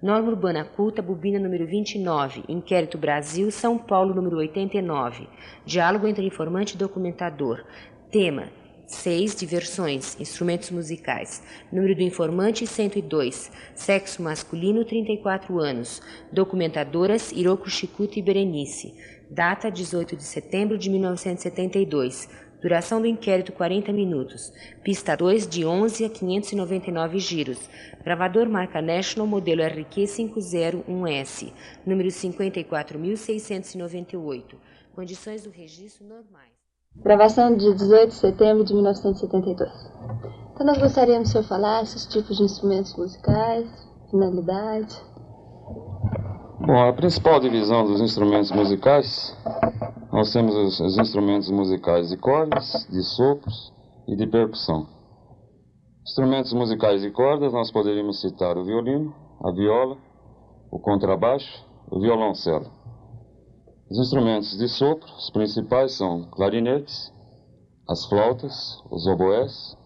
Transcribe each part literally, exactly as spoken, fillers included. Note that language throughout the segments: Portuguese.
Norma Urbana Culta, bobina número vinte e nove. Inquérito Brasil, São Paulo, número oitenta e nove. Diálogo entre informante e documentador. Tema: seis. Diversões. Instrumentos musicais. Número do informante: cento e dois. Sexo masculino: trinta e quatro anos. Documentadoras: Hiroko Shikuta e Berenice. Data: dezoito de setembro de mil novecentos e setenta e dois. Duração do inquérito: quarenta minutos. Pista dois, de onze a quinhentos e noventa e nove giros. Gravador marca National, modelo R Q cinco zero um S. Número cinquenta e quatro mil seiscentos e noventa e oito. Condições do registro normais. Gravação de dezoito de setembro de mil novecentos e setenta e dois. Então nós gostaríamos que o senhor falasse os tipos de instrumentos musicais, finalidade. Bom, a principal divisão dos instrumentos musicais, nós temos os, os instrumentos musicais de cordas, de sopros e de percussão. Instrumentos musicais de cordas, nós poderíamos citar o violino, a viola, o contrabaixo, o violoncelo. Os instrumentos de sopro, os principais são clarinetes, as flautas, os oboés,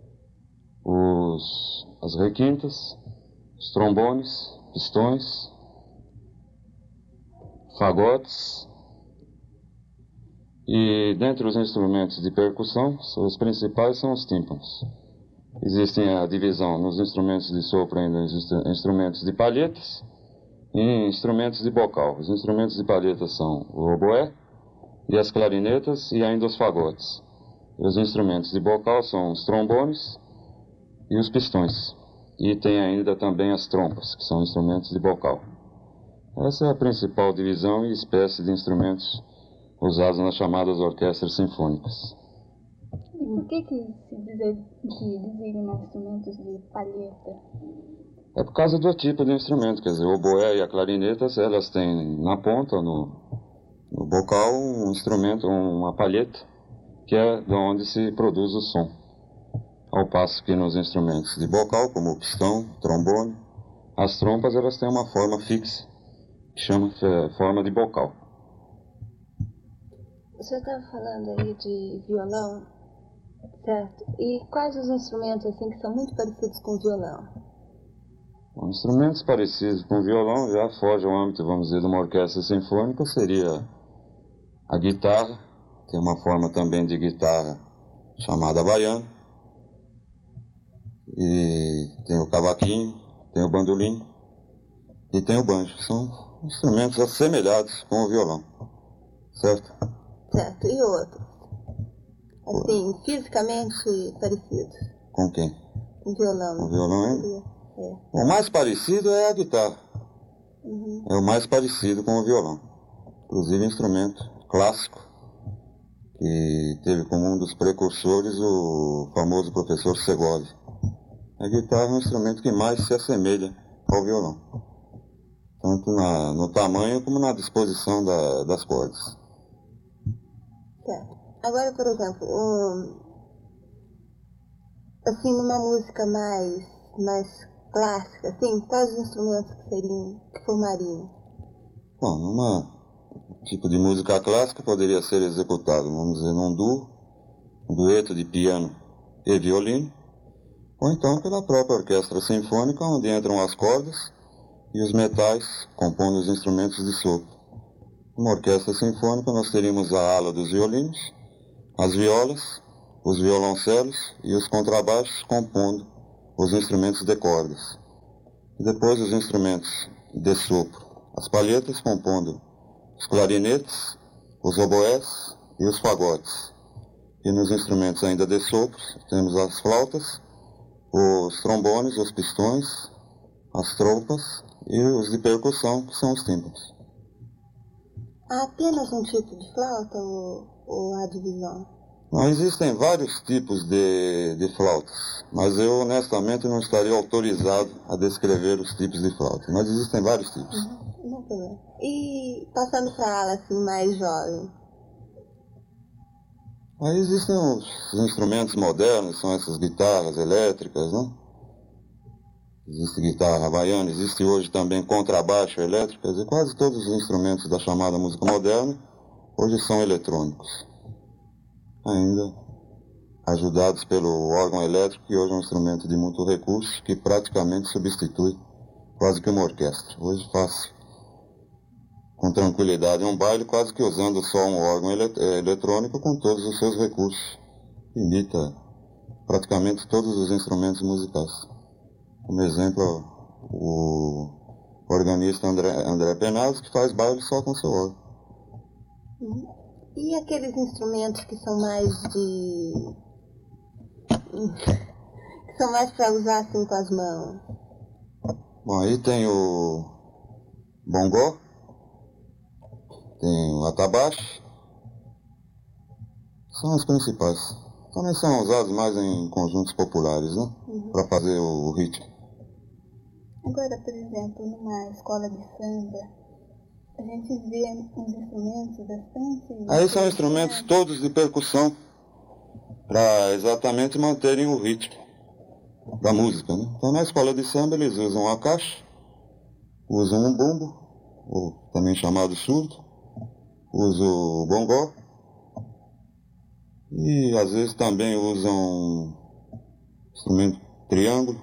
os, as requintas, os trombones, pistões, fagotes. E dentre os instrumentos de percussão, os principais são os tímpanos. Existem a divisão nos instrumentos de sopro ainda, instrumentos de palhetas e instrumentos de bocal. Os instrumentos de palhetas são o oboé e as clarinetas e ainda os fagotes. E os instrumentos de bocal são os trombones e os pistões. E tem ainda também as trompas, que são instrumentos de bocal. Essa é a principal divisão e espécie de instrumentos usados nas chamadas orquestras sinfônicas. E por que que se designa instrumentos de palheta? É por causa do tipo de instrumento, quer dizer, o oboé e a clarineta, elas têm na ponta, no, no bocal, um instrumento, uma palheta, que é de onde se produz o som. Ao passo que nos instrumentos de bocal, como o pistão, trombone, as trompas, elas têm uma forma fixa, que chama forma de bocal. O senhor estava falando aí de violão, certo? E quais os instrumentos assim que são muito parecidos com o violão? Bom, instrumentos parecidos com o violão já foge ao âmbito, vamos dizer, de uma orquestra sinfônica, seria a guitarra, que é uma forma também de guitarra chamada baiana, e tem o cavaquinho, tem o bandolim e tem o banjo. São instrumentos assemelhados com o violão, certo? Certo, e outros? Assim, fisicamente parecidos? Com quem? Com o violão. Com o violão ainda? É. O mais parecido é a guitarra. Uhum. É o mais parecido com o violão. Inclusive instrumento clássico, que teve como um dos precursores o famoso professor Segovia. A guitarra é um instrumento que mais se assemelha ao violão, tanto na, no tamanho como na disposição da, das cordas. Certo. Agora, por exemplo, um, assim, numa música mais, mais clássica, assim, quais os instrumentos que seriam, que formariam? Bom, numa tipo de música clássica poderia ser executado, vamos dizer, num duo, um dueto de piano e violino, ou então pela própria orquestra sinfônica, onde entram as cordas e os metais compondo os instrumentos de sopro. Numa orquestra sinfônica nós teríamos a ala dos violinos, as violas, os violoncelos e os contrabaixos compondo os instrumentos de cordas. E depois os instrumentos de sopro, as palhetas compondo os clarinetes, os oboés e os fagotes. E nos instrumentos ainda de sopro temos as flautas, os trombones, os pistões, as trompas e os de percussão, que são os tímpanos. Há apenas um tipo de flauta ou, ou há divisão? Não, existem vários tipos de, de flautas, mas eu honestamente não estaria autorizado a descrever os tipos de flauta, mas existem vários tipos. Uhum, não tem problema. E passando para a ala assim, mais jovem? Aí existem os instrumentos modernos, são essas guitarras elétricas, né? Existe guitarra havaiana, existe hoje também contrabaixo elétrico, e quase todos os instrumentos da chamada música moderna hoje são eletrônicos, ainda ajudados pelo órgão elétrico, que hoje é um instrumento de muito recurso, que praticamente substitui quase que uma orquestra. Hoje faz com tranquilidade um baile, quase que usando só um órgão ele eletrônico com todos os seus recursos. Imita praticamente todos os instrumentos musicais. Como exemplo, o organista André, André Penazzo, que faz baile só com seu órgão. E aqueles instrumentos que são mais de... que são mais para usar assim com as mãos? Bom, aí tem o bongó, tem o atabaque, são os principais. Também são usados mais em conjuntos populares, né? Uhum. Para fazer o ritmo. Agora, por exemplo, numa escola de samba, a gente vê uns instrumentos bastante... Aí são instrumentos todos de percussão, para exatamente manterem o ritmo da música, né? Então na escola de samba eles usam a caixa, usam um bumbo, ou também chamado surdo, usam o bongó, e às vezes também usam instrumento triângulo.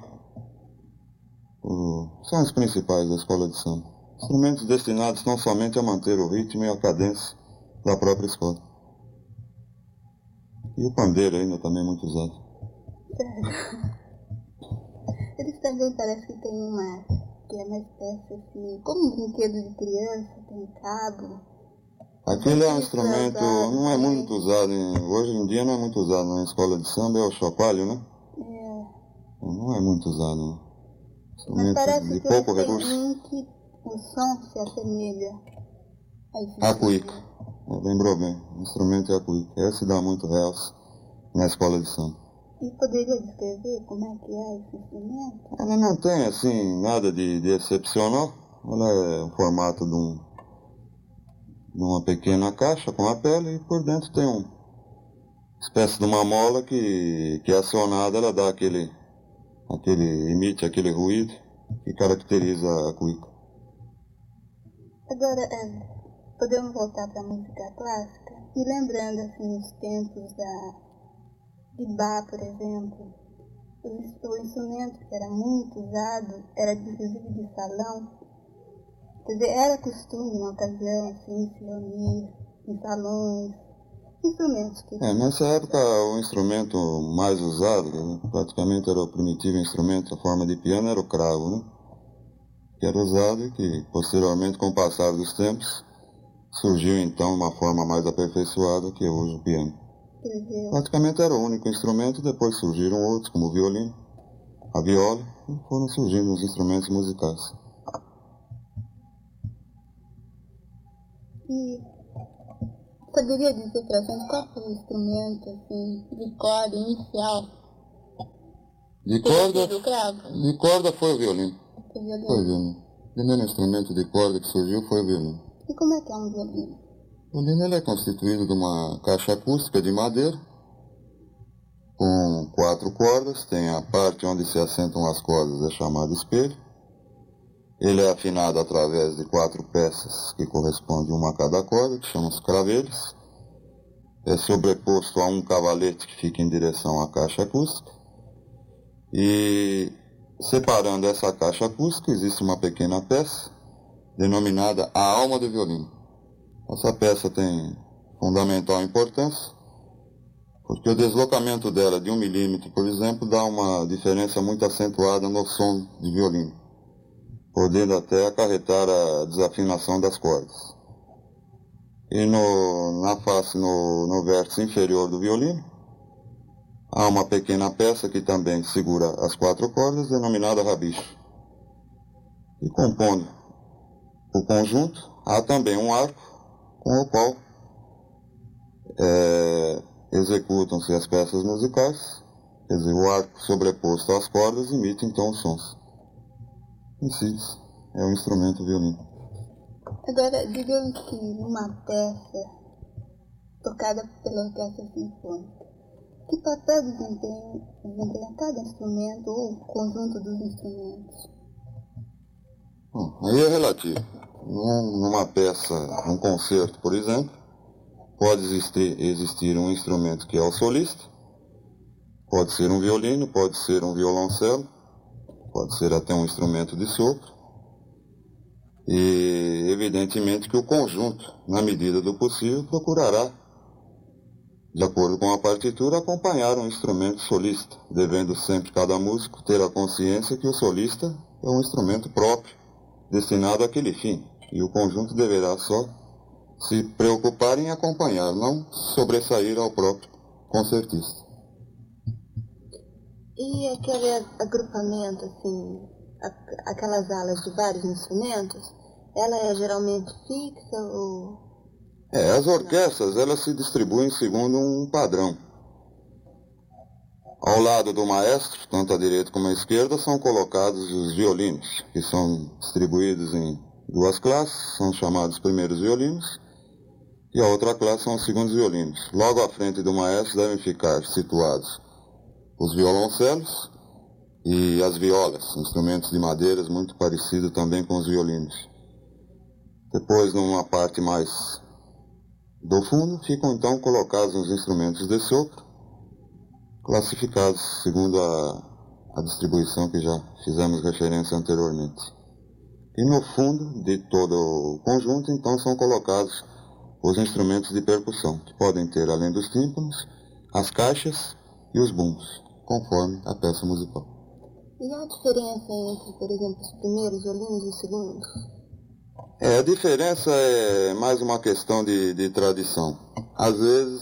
São os principais da escola de samba. Instrumentos destinados não somente a manter o ritmo e a cadência da própria escola. E o pandeiro ainda também é muito usado. Eles também parece que tem uma, que é uma espécie assim, como um brinquedo de criança, tem cabo. Aquele é um instrumento, não é muito usado, em, hoje em dia não é muito usado na escola de samba, é o chocalho, né? É. Não é muito usado, né? Mas parece de que pouco recurso. Um que o som se assemelha a esse a cuíca. Lembrou bem, o instrumento é a cuíca. Esse dá muito realce na escola de samba. E poderia descrever como é que é esse instrumento? Ela não tem, assim, nada de, de excepcional. Ela é o formato de, um, de uma pequena caixa com a pele e por dentro tem uma espécie de uma mola que, que acionada, ela dá aquele, aquele, emite aquele ruído que caracteriza a cuíca. Agora, é, podemos voltar para a música clássica? E lembrando, assim, os tempos da, de Bach, por exemplo, o, o instrumento que era muito usado era, inclusive, de salão. Quer dizer, era costume, na ocasião, assim, se reunir em salões, instrumentos que... É, nessa época, o instrumento mais usado, praticamente era o primitivo instrumento, a forma de piano, era o cravo, né? Que era usado e que, posteriormente, com o passar dos tempos, surgiu então uma forma mais aperfeiçoada que é hoje o piano. Uhum. Praticamente era o único instrumento, depois surgiram outros, como o violino, a viola, e foram surgindo os instrumentos musicais. E poderia dizer pra gente qual foi o instrumento, assim, de corda inicial? De corda, de corda foi o violino. O violino. Foi o violino. O primeiro instrumento de corda que surgiu foi o violino. E como é que é um violino? O violino ele é constituído de uma caixa acústica de madeira, com quatro cordas, tem a parte onde se assentam as cordas, é chamada espelho. Ele é afinado através de quatro peças que correspondem uma a cada corda, que chamam-se cravelhos. É sobreposto a um cavalete que fica em direção à caixa acústica. E separando essa caixa acústica, existe uma pequena peça, denominada a alma do violino. Essa peça tem fundamental importância, porque o deslocamento dela de um milímetro, por exemplo, dá uma diferença muito acentuada no som de violino, podendo até acarretar a desafinação das cordas. E no, na face, no, no vértice inferior do violino, há uma pequena peça que também segura as quatro cordas, denominada rabicho. E compondo o conjunto, há também um arco com o qual é, executam-se as peças musicais, quer dizer, o arco sobreposto às cordas emite então os sons. Em si, é um instrumento violino. Agora, digamos que uma peça tocada pela orquestra sinfônica, que papel desempenha, desempenha cada instrumento ou o conjunto dos instrumentos? Bom, aí é relativo. Num, numa peça, num concerto, por exemplo, pode existir, existir um instrumento que é o solista, pode ser um violino, pode ser um violoncelo, pode ser até um instrumento de sopro, E evidentemente que o conjunto, na medida do possível, procurará, de acordo com a partitura, acompanhar um instrumento solista, devendo sempre cada músico ter a consciência que o solista é um instrumento próprio, destinado àquele fim, e o conjunto deverá só se preocupar em acompanhar, não sobressair ao próprio concertista. E aquele agrupamento, assim, aquelas alas de vários instrumentos, ela é geralmente fixa ou... É, as orquestras, elas se distribuem segundo um padrão. Ao lado do maestro, tanto à direita como à esquerda, são colocados os violinos, que são distribuídos em duas classes, são chamados primeiros violinos, e a outra classe são os segundos violinos. Logo à frente do maestro devem ficar situados os violoncelos e as violas, instrumentos de madeiras muito parecidos também com os violinos. Depois, numa parte mais do fundo, ficam então colocados os instrumentos de sopro, classificados segundo a, a distribuição que já fizemos referência anteriormente. E no fundo de todo o conjunto, então, são colocados os instrumentos de percussão, que podem ter, além dos tímpanos, as caixas e os bumbos, conforme a peça musical. E a diferença entre, por exemplo, os primeiros violinos e os segundos? É, a diferença é mais uma questão de, de tradição. Às vezes,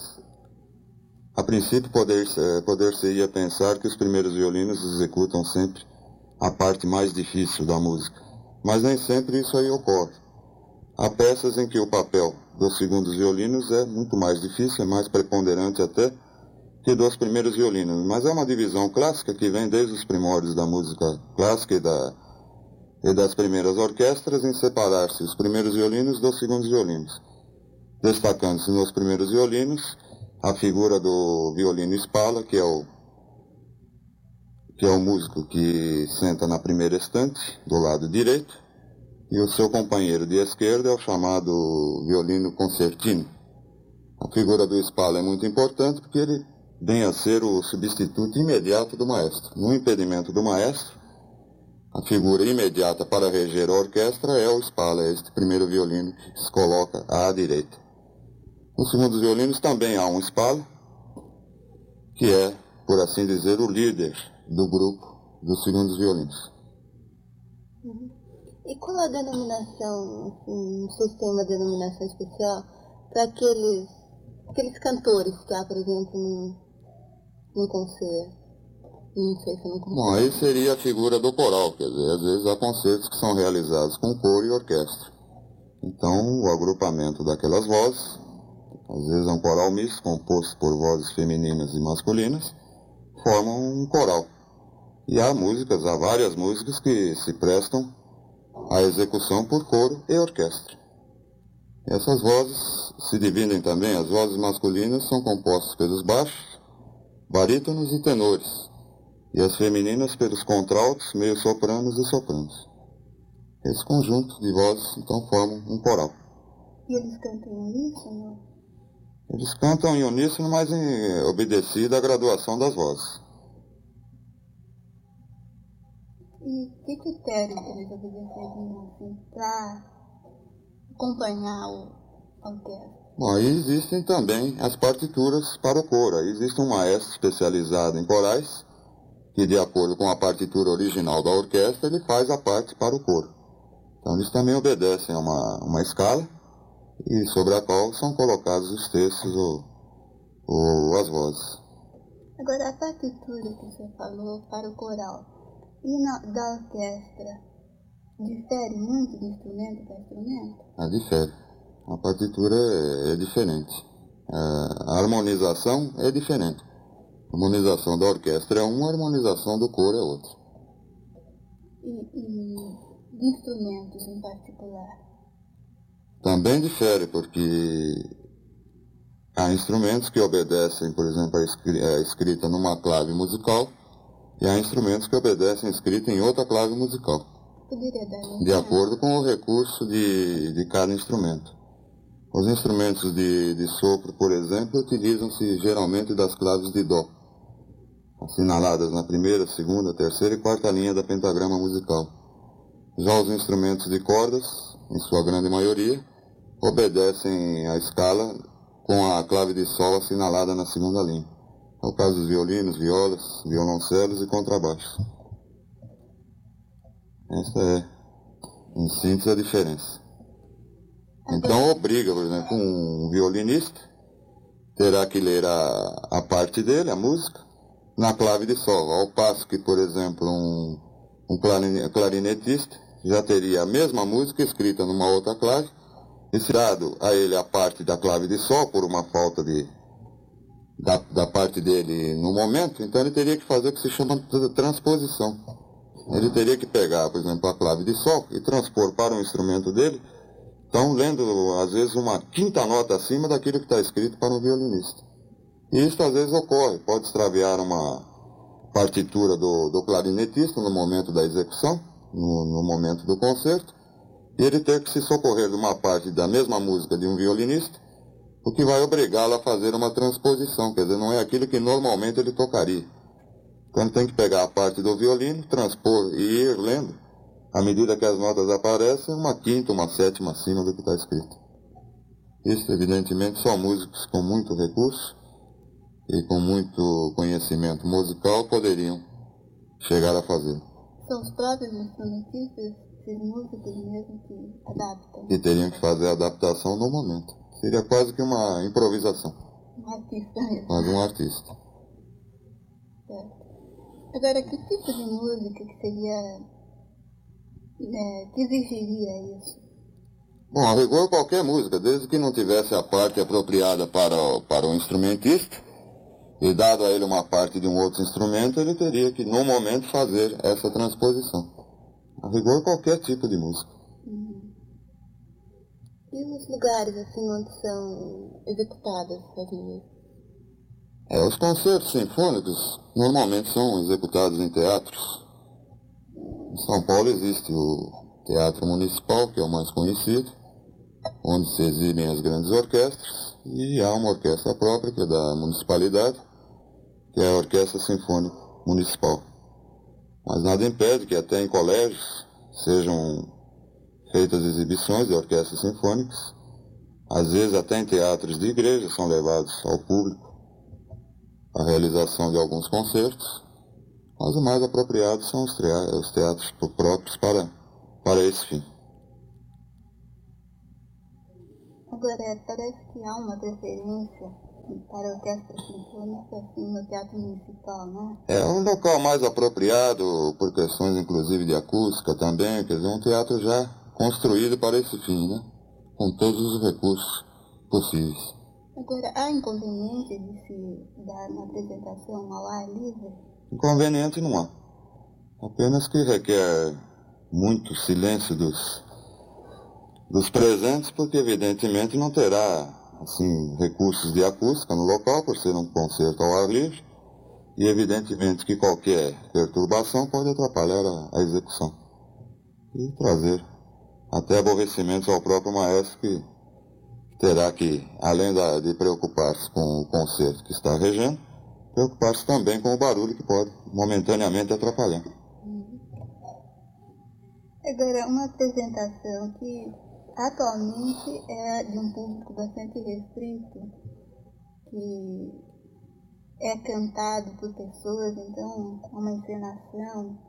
a princípio, poder, poder-se-ia pensar que os primeiros violinos executam sempre a parte mais difícil da música, mas nem sempre isso aí ocorre. Há peças em que o papel dos segundos violinos é muito mais difícil, é mais preponderante até que dos primeiros violinos, mas é uma divisão clássica que vem desde os primórdios da música clássica e, da, e das primeiras orquestras em separar-se os primeiros violinos dos segundos violinos, destacando-se nos primeiros violinos a figura do violino espala, que é o que é o músico que senta na primeira estante do lado direito, e o seu companheiro de esquerda é o chamado violino concertino. A figura do espala é muito importante porque ele vem a ser o substituto imediato do maestro. No impedimento do maestro, a figura imediata para reger a orquestra é o espala, é este primeiro violino que se coloca à direita. Nos segundos violinos também há um espala, que é, por assim dizer, o líder do grupo dos segundos violinos. Uhum. E qual a denominação, assim, não sei se tem uma denominação especial, para aqueles, aqueles cantores que há, por exemplo, num, num concerto? Não sei se é num concerto. Bom, aí seria a figura do coral, quer dizer, às vezes há concertos que são realizados com coro e orquestra. Então, o agrupamento daquelas vozes, às vezes é um coral misto, composto por vozes femininas e masculinas, formam um coral. E há músicas, há várias músicas que se prestam à execução por coro e orquestra. Essas vozes se dividem também, as vozes masculinas são compostas pelos baixos, barítonos e tenores, e as femininas pelos contraltos, meio-sopranos e sopranos. Esse conjunto de vozes, então, formam um coral. E eles cantam em uníssono? Eles cantam em uníssono, mas em obedecida à graduação das vozes. E que critérios eles obedecem assim, para acompanhar o orquestra? Bom, aí existem também as partituras para o coro. Aí existe um maestro especializado em corais, que de acordo com a partitura original da orquestra, ele faz a parte para o coro. Então eles também obedecem a uma, uma escala, e sobre a qual são colocados os textos ou, ou as vozes. Agora, a partitura que você falou para o coral e na, da orquestra, difere muito de instrumento para instrumento? Ah, difere. A partitura é, é diferente. A, a harmonização é diferente. A harmonização da orquestra é uma, a harmonização do coro é outra. E, e de instrumentos em particular? Também difere, porque há instrumentos que obedecem, por exemplo, a escrita numa clave musical, e há instrumentos que obedecem a escrita em outra clave musical, Poderia dar um de acordo com o recurso de, de cada instrumento. Os instrumentos de, de sopro, por exemplo, utilizam-se geralmente das claves de Dó, assinaladas na primeira, segunda, terceira e quarta linha da pentagrama musical. Já os instrumentos de cordas em sua grande maioria, obedecem à escala com a clave de sol assinalada na segunda linha. É o caso dos violinos, violas, violoncelos e contrabaixo. Essa é, em síntese, a diferença. Então obriga, por exemplo, um violinista terá que ler a, a parte dele, a música, na clave de sol, ao passo que, por exemplo, um, um clarinetista já teria a mesma música escrita numa outra clave, e se dado a ele a parte da clave de sol por uma falta de, da, da parte dele no momento, então ele teria que fazer o que se chama de transposição. Ele teria que pegar, por exemplo, a clave de sol e transpor para o instrumento dele, então lendo às vezes uma quinta nota acima daquilo que está escrito para um violinista. E isso às vezes ocorre, pode extraviar uma partitura do, do clarinetista no momento da execução, no, no momento do concerto, e ele ter que se socorrer de uma parte da mesma música de um violinista, o que vai obrigá-lo a fazer uma transposição, quer dizer, não é aquilo que normalmente ele tocaria. Então ele tem que pegar a parte do violino, transpor e ir lendo, à medida que as notas aparecem, uma quinta, uma sétima acima do que está escrito. Isso, evidentemente, só músicos com muito recurso e com muito conhecimento musical poderiam chegar a fazer. São os próprios instrumentistas, esses músicos mesmo, que adaptam? E teriam que fazer a adaptação no momento. Seria quase que uma improvisação. Um artista mesmo. Quase um artista. Certo. Agora, que tipo de música que seria... É, que exigiria isso? Bom, a rigor qualquer música, desde que não tivesse a parte apropriada para o, para o instrumentista, e dado a ele uma parte de um outro instrumento, ele teria que, no momento, fazer essa transposição. A rigor qualquer tipo de música. Uhum. E os lugares, assim, onde são executadas essas músicas? É, os concertos sinfônicos normalmente são executados em teatros. Em São Paulo existe o Teatro Municipal, que é o mais conhecido, onde se exibem as grandes orquestras, e há uma orquestra própria, que é da municipalidade, que é a Orquestra Sinfônica Municipal. Mas nada impede que até em colégios sejam feitas exibições de orquestras sinfônicas, às vezes até em teatros de igreja são levados ao público a realização de alguns concertos. Mas o mais apropriado são os teatros, os teatros próprios para, para esse fim. Agora, parece que há uma preferência para a orquestra sinfônica assim, no Teatro Municipal, né? É um local mais apropriado, por questões inclusive de acústica também, quer dizer, um teatro já construído para esse fim, né? Com todos os recursos possíveis. Agora, há inconveniente de se dar uma apresentação ao ar livre? Inconveniente não há. Apenas que requer muito silêncio dos, dos presentes, porque evidentemente não terá assim, recursos de acústica no local, por ser um concerto ao ar livre, e evidentemente que qualquer perturbação pode atrapalhar a, a execução e trazer até aborrecimentos ao próprio maestro, que terá que, além da, de preocupar-se com o concerto que está regendo, preocupar-se também com o barulho que pode momentaneamente atrapalhar. Uhum. Agora, uma apresentação que atualmente é de um público bastante restrito, que é cantado por pessoas, então é uma encenação,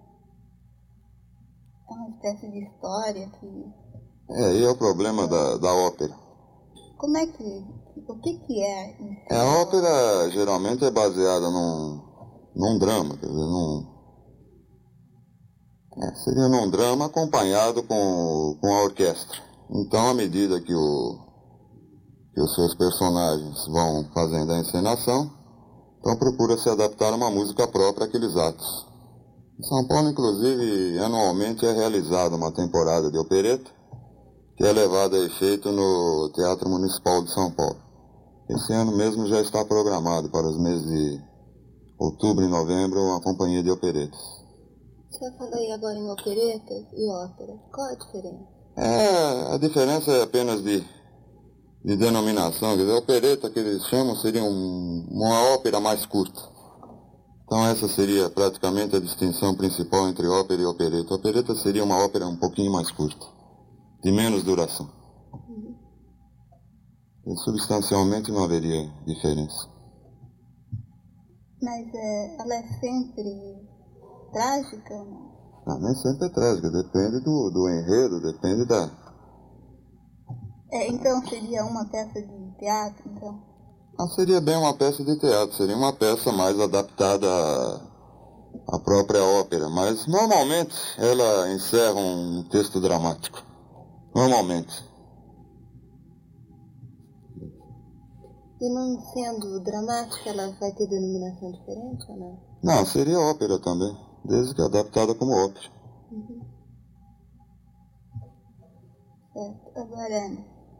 é uma espécie de história que... É, e é o problema da, da ópera. Como é que... o que que é isso? É, a ópera geralmente é baseada num, num drama, quer dizer, num... É, seria num drama acompanhado com, com a orquestra. Então, à medida que, o, que os seus personagens vão fazendo a encenação, então procura se adaptar a uma música própria àqueles atos. Em São Paulo, inclusive, anualmente é realizada uma temporada de opereta, que é levada a efeito no Teatro Municipal de São Paulo. Esse ano mesmo já está programado para os meses de outubro e novembro uma companhia de operetas. Você falou aí agora em operetas e ópera. Qual a diferença? É, a diferença é apenas de, de denominação. Quer dizer, a opereta que eles chamam seria um, uma ópera mais curta. Então essa seria praticamente a distinção principal entre ópera e opereta. A opereta seria uma ópera um pouquinho mais curta. de menos duração. Uhum. E substancialmente não haveria diferença. Mas é, ela é sempre trágica ou não? Não, nem sempre é trágica, depende do, do enredo, depende da... É, então seria uma peça de teatro, então? Não seria bem uma peça de teatro, seria uma peça mais adaptada à, à própria ópera, mas normalmente ela encerra um texto dramático. Normalmente. E não sendo dramática, ela vai ter denominação diferente ou não? Não, seria ópera também, desde que adaptada como ópera. Uhum. Certo. Agora,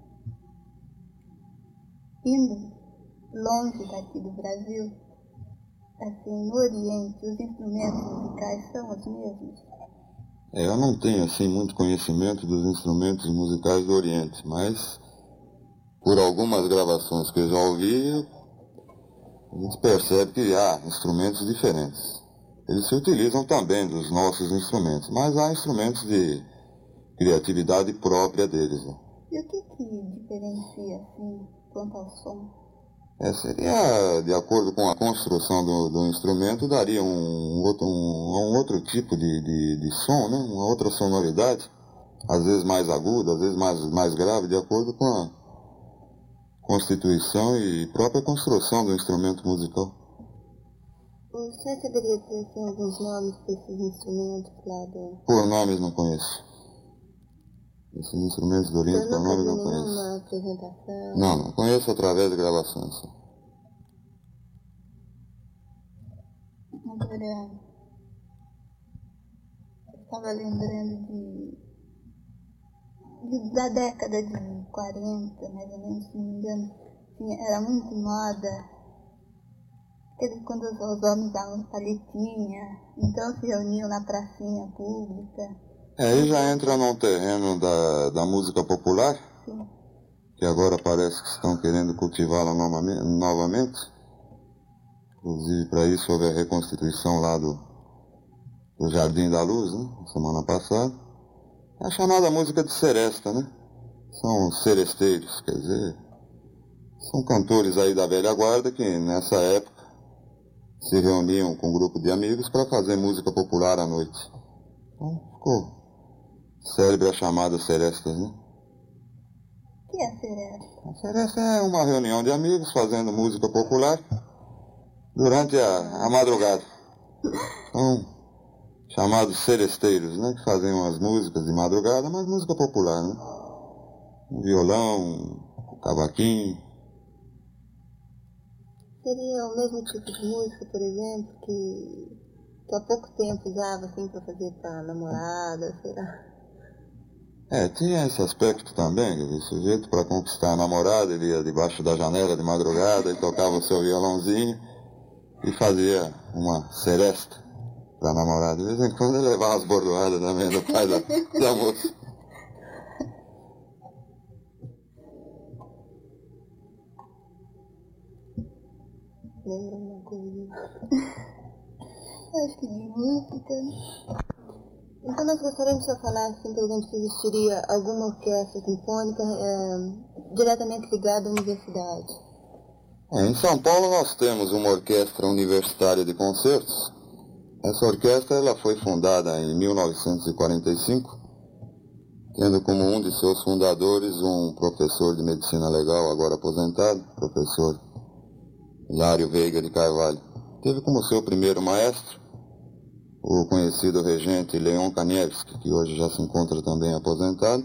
indo longe daqui do Brasil, assim, no Oriente, os instrumentos musicais são os mesmos? É, eu não tenho assim muito conhecimento dos instrumentos musicais do Oriente, mas por algumas gravações que eu já ouvi, a gente percebe que há instrumentos diferentes. Eles se utilizam também dos nossos instrumentos, mas há instrumentos de criatividade própria deles. Né? E o que que diferencia, assim, quanto ao som? É, seria, de acordo com a construção do, do instrumento, daria um outro, um, um outro tipo de, de, de som, né? Uma outra sonoridade, às vezes mais aguda, às vezes mais, mais grave, de acordo com a constituição e própria construção do instrumento musical. O senhor saberia dizer assim, alguns nomes desses instrumentos lá do... Por nomes não conheço. Esses instrumentos do Oriente, por nomes não conheço. Nenhuma apresentação? Não, não conheço através de gravações. Agora, eu estava lembrando de, de, da década de quarenta, mais ou menos, se não me engano, tinha, era muito moda, aquele, quando os, os homens davam palitinha, então se reuniam na pracinha pública. É, aí já entra num terreno da, da música popular, Sim. que agora parece que estão querendo cultivá-la novamente. Inclusive, para isso houve a reconstituição lá do, do Jardim da Luz, né, semana passada. É a chamada música de seresta, né? São seresteiros, quer dizer, são cantores aí da velha guarda que nessa época se reuniam com um grupo de amigos para fazer música popular à noite. Então, ficou célebre a chamada serestas, né? O que é seresta? A seresta é uma reunião de amigos fazendo música popular durante a, a madrugada. São chamados seresteiros, né? Que faziam as músicas de madrugada, mas música popular, né? Um violão, um cavaquinho. Seria o mesmo tipo de música, por exemplo, que, que há pouco tempo usava assim para fazer para namorada, será? É, tinha esse aspecto também, o sujeito para conquistar a namorada, ele ia debaixo da janela de madrugada e tocava o seu violãozinho e fazia uma seresta para a namorada. De vez em quando ele levava umas bordoadas também do pai da, da moça. Lembra uma coisa? Acho que de música. Então nós gostaríamos de falar, assim, por exemplo, se existiria alguma orquestra sinfônica é, diretamente ligada à universidade. É, em São Paulo nós temos uma orquestra universitária de concertos. Essa orquestra ela foi fundada em mil novecentos e quarenta e cinco, tendo como um de seus fundadores um professor de medicina legal, agora aposentado, professor Hilário Veiga de Carvalho. Teve como seu primeiro maestro o conhecido regente Leon Kanievski, que hoje já se encontra também aposentado.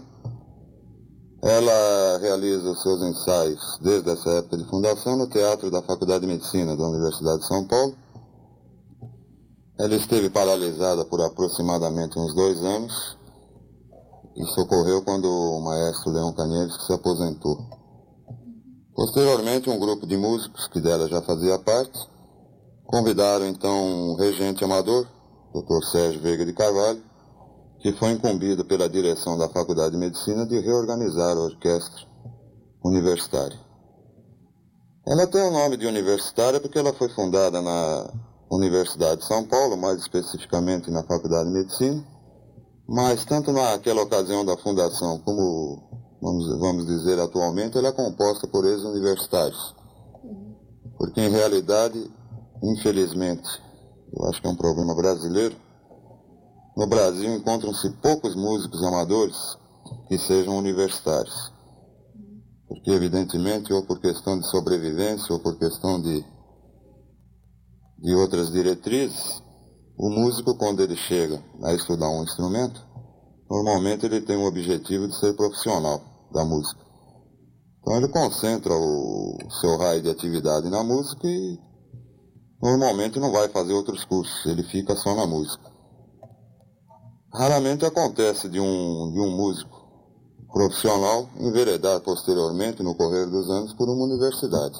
Ela realiza os seus ensaios desde essa época de fundação no Teatro da Faculdade de Medicina da Universidade de São Paulo. Ela esteve paralisada por aproximadamente uns dois anos. Isso ocorreu quando o maestro Leon Kanievski se aposentou. Posteriormente, um grupo de músicos, que dela já fazia parte, convidaram então o regente amador, doutor Sérgio Veiga de Carvalho, que foi incumbido pela direção da Faculdade de Medicina de reorganizar a orquestra universitária. Ela tem o nome de universitária porque ela foi fundada na Universidade de São Paulo, mais especificamente na Faculdade de Medicina, Mas tanto naquela ocasião da fundação como, vamos, vamos dizer, atualmente, ela é composta por ex-universitários. Porque, em realidade, infelizmente, eu acho que é um problema brasileiro, no Brasil encontram-se poucos músicos amadores que sejam universitários. Porque, evidentemente, ou por questão de sobrevivência, ou por questão de, de outras diretrizes, o músico, quando ele chega a estudar um instrumento, normalmente ele tem o objetivo de ser profissional da música. Então ele concentra o seu raio de atividade na música e normalmente não vai fazer outros cursos, ele fica só na música. Raramente acontece de um, de um músico profissional enveredar posteriormente, no correr dos anos, por uma universidade.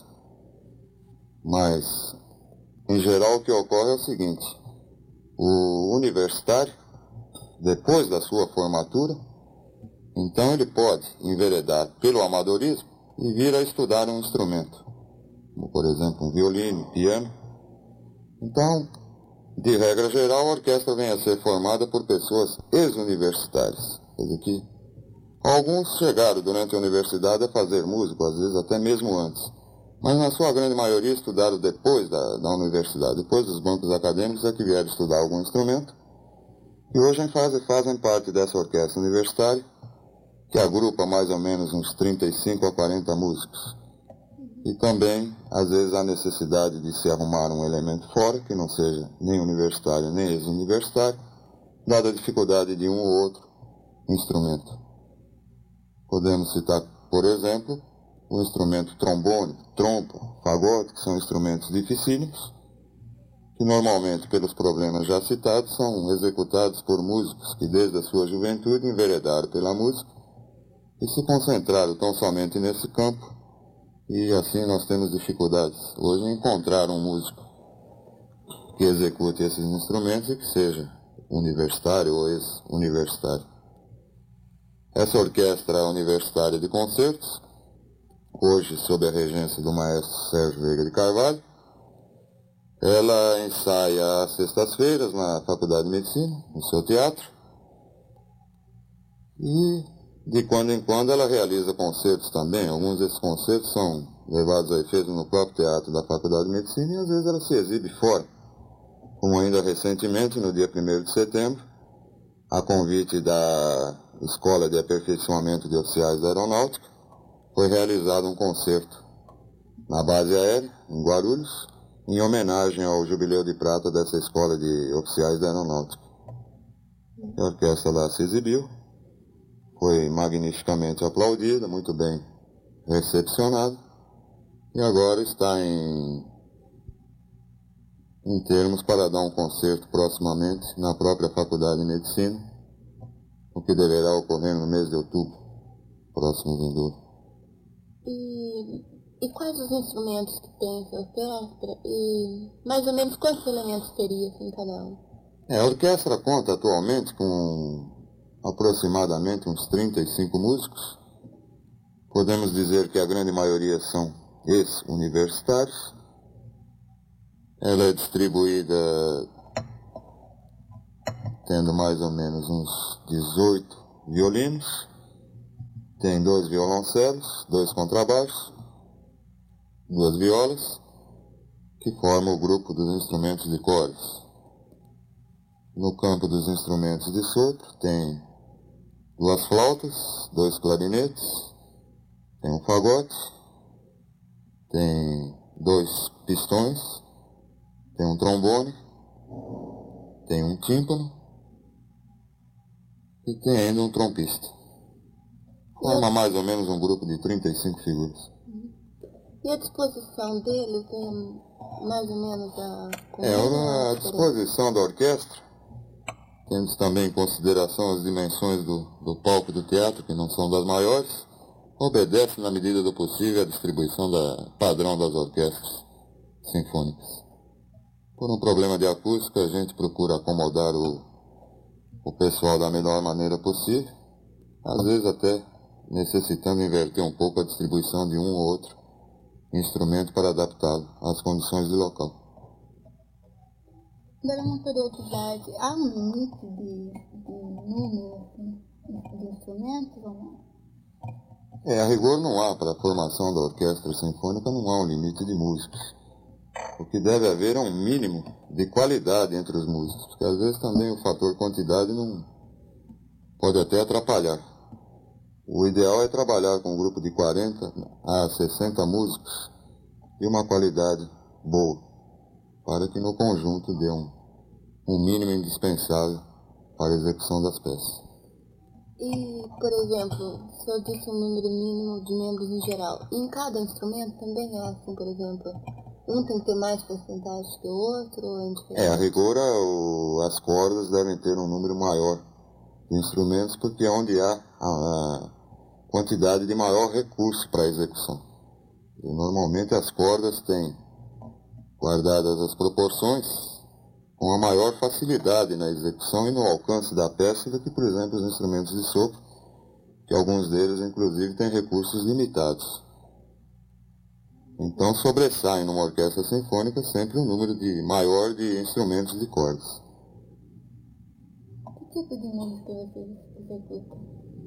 Mas, em geral, o que ocorre é o seguinte: o universitário, depois da sua formatura, então ele pode enveredar pelo amadorismo e vir a estudar um instrumento, como por exemplo um violino, piano. Então, de regra geral, a orquestra vem a ser formada por pessoas ex-universitárias. Quer dizer que alguns chegaram durante a universidade a fazer música, às vezes até mesmo antes. Mas na sua grande maioria estudaram depois da, da universidade, depois dos bancos acadêmicos é que vieram estudar algum instrumento. E hoje fazem, fazem parte dessa orquestra universitária, que agrupa mais ou menos uns trinta e cinco a quarenta músicos. E também, às vezes, há necessidade de se arrumar um elemento fora, que não seja nem universitário nem ex-universitário, dada a dificuldade de um ou outro instrumento. Podemos citar, por exemplo, o instrumento trombone, trompa, fagote, que são instrumentos dificílimos, que normalmente, pelos problemas já citados, são executados por músicos que desde a sua juventude enveredaram pela música e se concentraram tão somente nesse campo, e assim nós temos dificuldades hoje em encontrar um músico que execute esses instrumentos e que seja universitário ou ex-universitário. Essa orquestra universitária de concertos, hoje sob a regência do maestro Sérgio Veiga de Carvalho, ela ensaia às sextas-feiras na Faculdade de Medicina, no seu teatro, e de quando em quando ela realiza concertos também. Alguns desses concertos são levados a efeito no próprio teatro da Faculdade de Medicina e às vezes ela se exibe fora, como ainda recentemente, no dia primeiro de setembro, a convite da Escola de Aperfeiçoamento de Oficiais da Aeronáutica, foi realizado um concerto na base aérea, em Guarulhos, em homenagem ao jubileu de prata dessa Escola de Oficiais da Aeronáutica. A orquestra lá se exibiu, foi magnificamente aplaudida, muito bem recepcionada, e agora está em, em termos para dar um concerto proximamente na própria Faculdade de Medicina, o que deverá ocorrer no mês de outubro, próximo vindouro. E, e quais os instrumentos que tem essa orquestra? E mais ou menos quantos elementos teria assim, cada um? É, a orquestra conta atualmente com aproximadamente uns trinta e cinco músicos. Podemos dizer que a grande maioria são ex-universitários. Ela é distribuída tendo mais ou menos uns dezoito violinos, tem dois violoncelos, dois contrabaixos, duas violas, que formam o grupo dos instrumentos de cordas. No campo dos instrumentos de sopro tem duas flautas, dois clarinetes, tem um fagote, tem dois pistões, tem um trombone, tem um tímpano e tem ainda um trompista. Forma mais ou menos um grupo de trinta e cinco figuras. E a disposição deles é mais ou menos a... É, a disposição da orquestra, temos também em consideração as dimensões do, do palco do teatro, que não são das maiores, obedece na medida do possível à distribuição da, padrão das orquestras sinfônicas. Por um problema de acústica, a gente procura acomodar o, o pessoal da melhor maneira possível, às vezes até necessitando inverter um pouco a distribuição de um ou outro instrumento para adaptá-lo às condições do local. Agora, uma curiosidade, há um limite de, de número assim, de instrumentos ou não? É, a rigor não há, para a formação da orquestra sinfônica não há um limite de músicos. O que deve haver é um mínimo de qualidade entre os músicos, porque às vezes também o fator quantidade não pode até atrapalhar. O ideal é trabalhar com um grupo de quarenta a sessenta músicos e uma qualidade boa, para que no conjunto dê um, um mínimo indispensável para a execução das peças. E, por exemplo, se eu disse um número mínimo de membros em geral, em cada instrumento também é assim, por exemplo, um tem que ter mais porcentagem que o outro, ou é indiferente? É, a rigor, o, as cordas devem ter um número maior de instrumentos, porque é onde há a, a quantidade de maior recurso para a execução. E, normalmente as cordas têm, guardadas as proporções, com a maior facilidade na execução e no alcance da peça do que, por exemplo, os instrumentos de sopro, que alguns deles, inclusive, têm recursos limitados. Então, sobressaem numa orquestra sinfônica sempre um número de, maior de instrumentos de cordas. Que tipo de música você executa?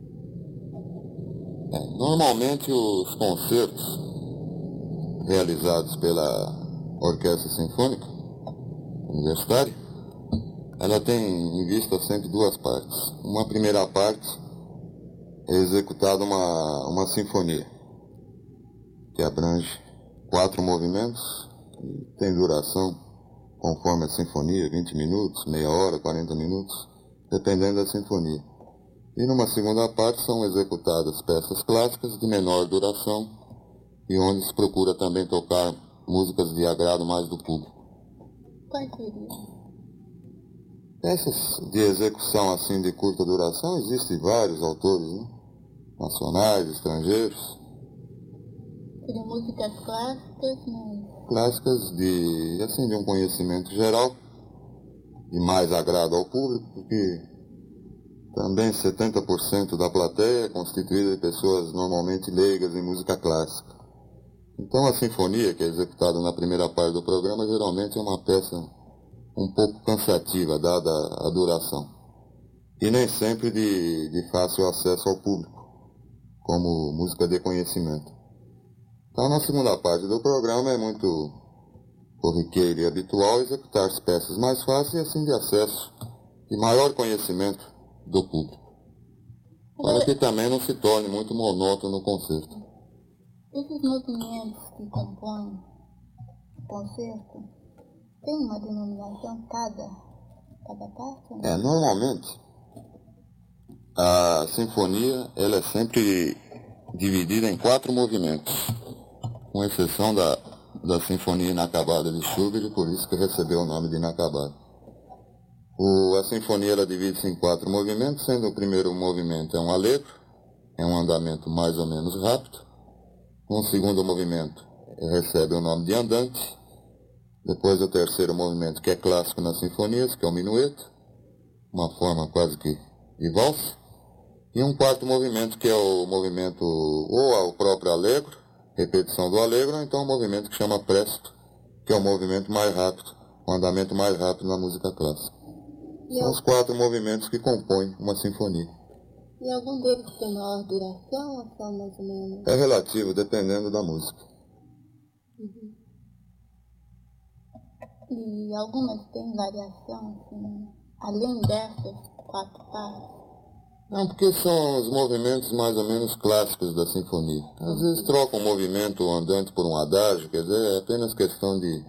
É, normalmente, os concertos realizados pela Orquestra Sinfônica Universitária, ela tem em vista sempre duas partes. Uma primeira parte é executada uma, uma sinfonia, que abrange quatro movimentos, e tem duração conforme a sinfonia, vinte minutos, meia hora, quarenta minutos, dependendo da sinfonia. E numa segunda parte são executadas peças clássicas de menor duração, e onde se procura também tocar músicas de agrado mais do público. Quais seriam? Peças de execução assim de curta duração, existem vários autores, né? Nacionais, estrangeiros. Seriam músicas clássicas, mas... Clássicas de, assim, de um conhecimento geral, de mais agrado ao público, porque também setenta por cento da plateia é constituída de pessoas normalmente leigas em música clássica. Então a sinfonia, que é executada na primeira parte do programa, geralmente é uma peça um pouco cansativa, dada a duração. E nem sempre de, de fácil acesso ao público, como música de conhecimento. Então na segunda parte do programa é muito corriqueiro e habitual executar as peças mais fáceis e assim de acesso e maior conhecimento do público, para que também não se torne muito monótono o concerto. Esses movimentos que compõem o concerto, tem uma denominação cada, cada parte? Né? É, normalmente a sinfonia ela é sempre dividida em quatro movimentos, com exceção da, da Sinfonia Inacabada de Schubert, por isso que recebeu o nome de Inacabada. O, a sinfonia ela divide-se em quatro movimentos, sendo o primeiro movimento é um allegro, é um andamento mais ou menos rápido. Um segundo movimento recebe o nome de andante. Depois o terceiro movimento, que é clássico nas sinfonias, que é o minueto, uma forma quase que de valsa. E um quarto movimento, que é o movimento, ou o próprio allegro, repetição do allegro, ou então o movimento que chama presto, que é o movimento mais rápido, o andamento mais rápido na música clássica. E São os quatro movimentos que compõem uma sinfonia. E algum deles tem maior duração ou só mais ou menos? É relativo, dependendo da música. Uhum. E algumas têm variação, assim, além dessas quatro partes? Não, porque são os movimentos mais ou menos clássicos da sinfonia. Às vezes trocam um movimento andante por um adágio, quer dizer, é apenas questão de,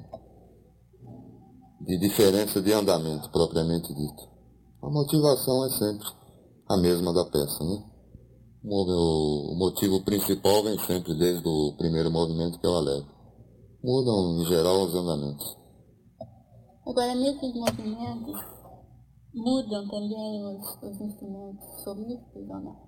de diferença de andamento, propriamente dito. A motivação é sempre a mesma da peça, né? O, o motivo principal vem sempre desde o primeiro movimento, que é o allegro. Mudam, em geral, os andamentos. Agora, nesses movimentos, mudam também os, os instrumentos solistas ou não?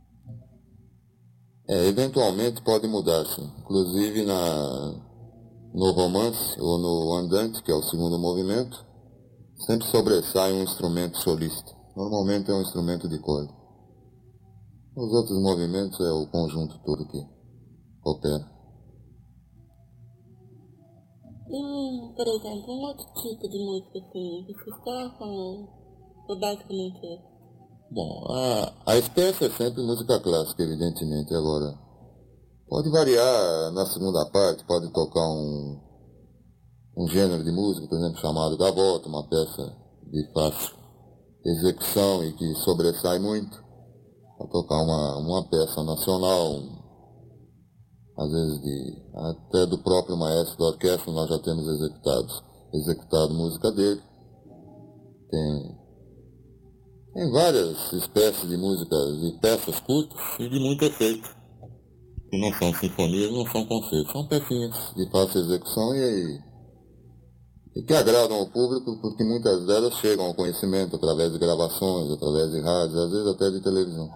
É, eventualmente pode mudar, sim. Inclusive na, no romance ou no andante, que é o segundo movimento, sempre sobressai um instrumento solista. Normalmente é um instrumento de corda. Os outros movimentos é o conjunto todo que opera. E, por exemplo, um outro tipo de música, assim, vocês tocam ou basicamente isso? Bom, a, a espécie é sempre música clássica, evidentemente. Agora, pode variar na segunda parte, pode tocar um, um gênero de música, por exemplo, chamado gavoto, uma peça de fácil execução e que sobressai muito, para tocar uma, uma peça nacional, às vezes de, até do próprio maestro da orquestra nós já temos executado, executado música dele. Tem, tem várias espécies de músicas, de peças curtas e de muito efeito, que não são sinfonias, não são concertos, são pecinhas de fácil execução e, e que agradam ao público, porque muitas delas chegam ao conhecimento através de gravações, através de rádios, às vezes até de televisão.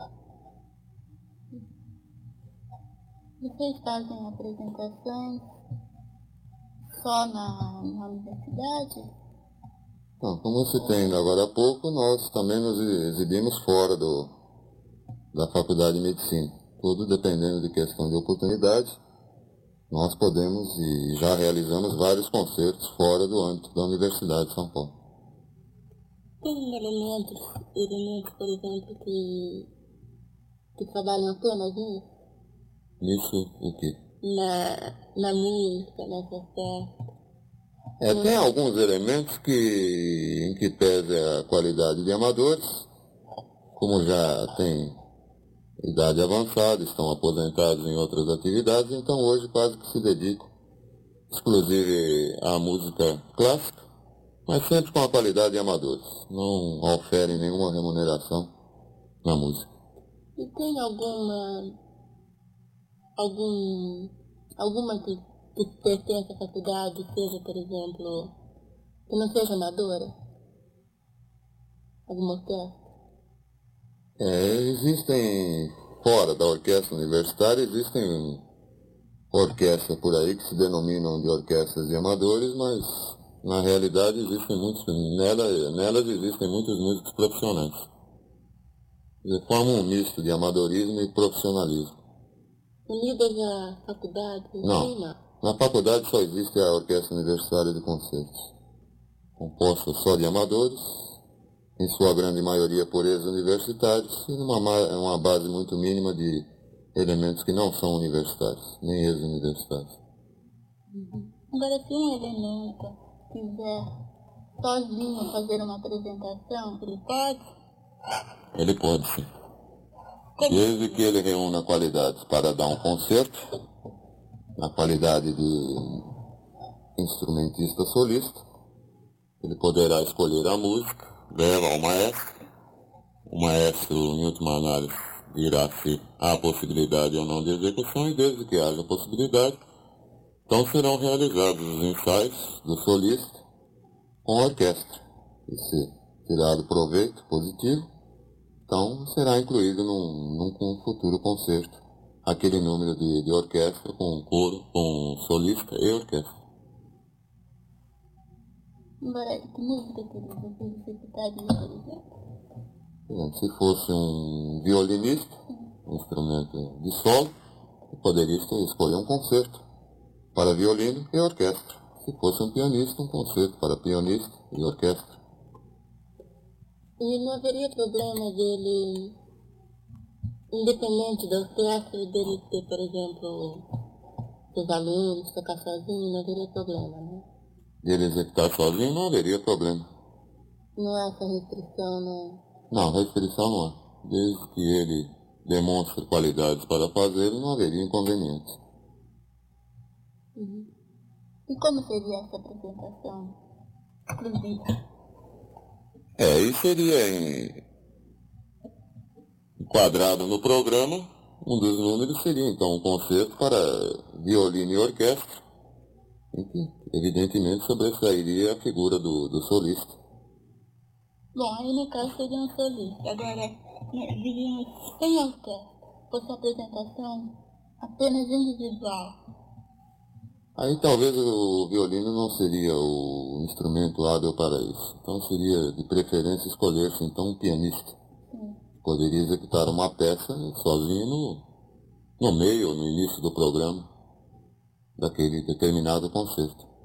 Vocês fazem apresentações só na, na universidade? Então, como você tem agora há pouco, nós também nos exibimos fora do, da Faculdade de Medicina. Tudo dependendo de questão de oportunidade, nós podemos e já realizamos vários concertos fora do âmbito da Universidade de São Paulo. Tem elementos, elementos, por exemplo, que, que trabalham apenas nisso? Nisso o quê? Na, na música, nessa festa. É, tem alguns elementos que, em que pese a qualidade de amadores, como já tem idade avançada, estão aposentados em outras atividades, então hoje quase que se dedicam exclusive à música clássica, mas sempre com a qualidade de amadores, não oferem nenhuma remuneração na música. E tem alguma, algum, alguma que, que pertence à faculdade, seja, por exemplo, que não seja amadora? Alguma orquestra? É, existem, fora da orquestra universitária, existem orquestras por aí que se denominam de orquestras de amadores, mas na realidade existem muitos, nela, nelas existem muitos músicos profissionais. Eles formam um misto de amadorismo e profissionalismo. Unidas à faculdade? Não, não. Na faculdade só existe a Orquestra Universitária de Concertos, composta só de amadores, em sua grande maioria por ex-universitários, e numa uma base muito mínima de elementos que não são universitários, nem ex-universitários. Uhum. Agora, se um elemento quiser sozinho fazer uma apresentação, ele pode? Ele pode, sim. Desde que ele reúna qualidades para dar um concerto, na qualidade de instrumentista solista, ele poderá escolher a música, leva ao maestro, o maestro, em última análise, dirá se há possibilidade ou não de execução, e desde que haja possibilidade, então serão realizados os ensaios do solista com a orquestra. E se tirado proveito positivo, então será incluído num, num futuro concerto aquele número de, de orquestra com coro, com solista e orquestra. Agora, que música que você executaria, por exemplo? Se fosse um violinista, um instrumento de solo, poderia escolher um concerto para violino e orquestra. Se fosse um pianista, um concerto para pianista e orquestra. E não haveria problema dele, independente da orquestra, dele ter, por exemplo, seus alunos, tocar sozinho, não haveria problema, né? Dele executar sozinho não haveria problema. Não há essa restrição, né? Não, restrição não há. Desde que ele demonstre qualidades para fazê-lo, não haveria inconveniente. Uhum. E como seria essa apresentação exclusiva? É, aí seria em... enquadrado no programa, um dos números seria então um concerto para violino e orquestra, em que evidentemente sobressairia a figura do, do solista. Bom, aí no caso seria um solista. Agora, diríamos, sem orquestra, fosse apresentação apenas individual. Aí talvez o violino não seria o instrumento hábil para isso. Então seria de preferência escolher-se então um pianista. Sim. Poderia executar uma peça sozinho no, no meio ou no início do programa daquele determinado concerto.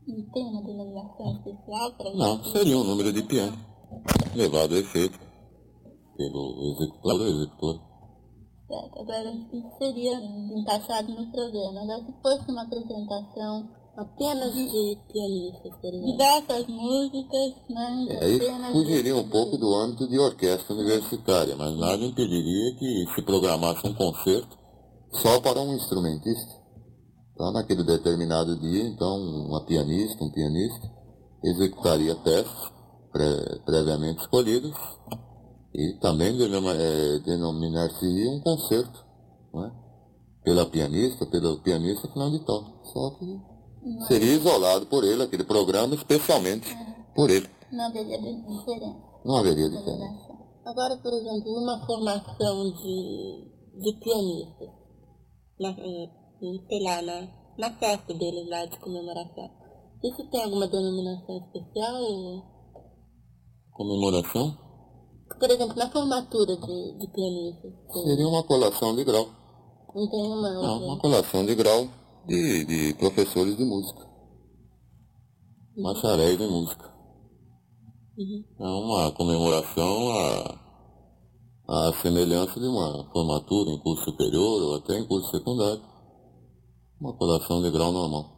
E tem uma denominação especial para isso? Não, seria um número de piano, levado a efeito pelo executor ou executor. Certo, agora isso seria encaixado no programa. Agora, se fosse uma apresentação apenas de pianistas, por exemplo. Diversas músicas, mas É, aí apenas fugiria de... um pouco do âmbito de orquestra universitária, mas nada impediria que se programasse um concerto só para um instrumentista. Então, naquele determinado dia, então, uma pianista, um pianista, executaria testes pré, previamente escolhidos e também denoma, é, denominar-se um concerto, não é? Pela pianista, pelo pianista final de tom. Só que seria isolado por ele, aquele programa, especialmente por ele. Não haveria diferença. Não haveria diferença. Agora, por exemplo, numa formação de, de pianistas, na, sei lá, na, na festa deles lá de comemoração, isso tem alguma denominação especial? Comemoração? Por exemplo, na formatura de, de pianistas. Seria uma colação de grau. Não tem uma outra? Não, uma colação de grau de, de professores de música. Bacharéis em música. Uhum. É uma comemoração à, à semelhança de uma formatura em curso superior ou até em curso secundário. Uma colação de grau normal.